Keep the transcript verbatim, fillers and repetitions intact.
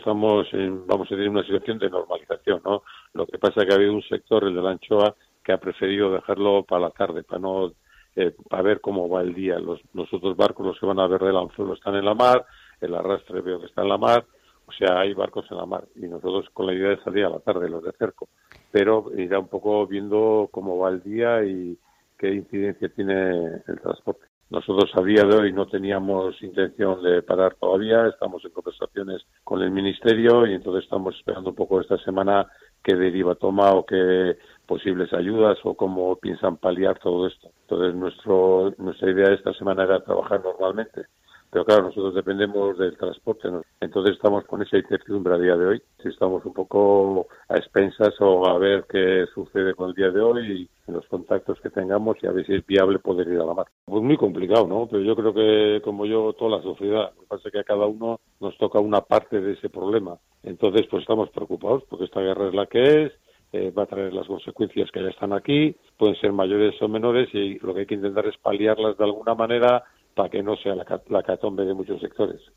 Estamos en, vamos a tener una situación de normalización, ¿no? Lo que pasa es que ha habido un sector, el de la anchoa, que ha preferido dejarlo para la tarde, para no eh, para ver cómo va el día. Los, los otros barcos, los que van a ver del anzuelo, están en la mar, el arrastre veo que está en la mar, o sea, hay barcos en la mar, y nosotros con la idea de salir a la tarde, los de cerco, pero irá un poco viendo cómo va el día y qué incidencia tiene el transporte. Nosotros a día de hoy no teníamos intención de parar todavía, estamos en conversaciones con el Ministerio y entonces estamos esperando un poco esta semana qué deriva toma o qué posibles ayudas o cómo piensan paliar todo esto. Entonces nuestro nuestra idea esta semana era trabajar normalmente, pero claro, nosotros dependemos del transporte, ¿no? Entonces estamos con esa incertidumbre a día de hoy. Si estamos un poco a expensas o a ver qué sucede con el día de hoy y en los contactos que tengamos y a ver si es viable poder ir a la mar. Pues muy complicado, ¿no? Pero yo creo que, como yo, toda la sociedad. Lo que pasa es que a cada uno nos toca una parte de ese problema. Entonces, pues estamos preocupados porque esta guerra es la que es, eh, va a traer las consecuencias que ya están aquí, pueden ser mayores o menores y lo que hay que intentar es paliarlas de alguna manera para que no sea la, la catombe de muchos sectores.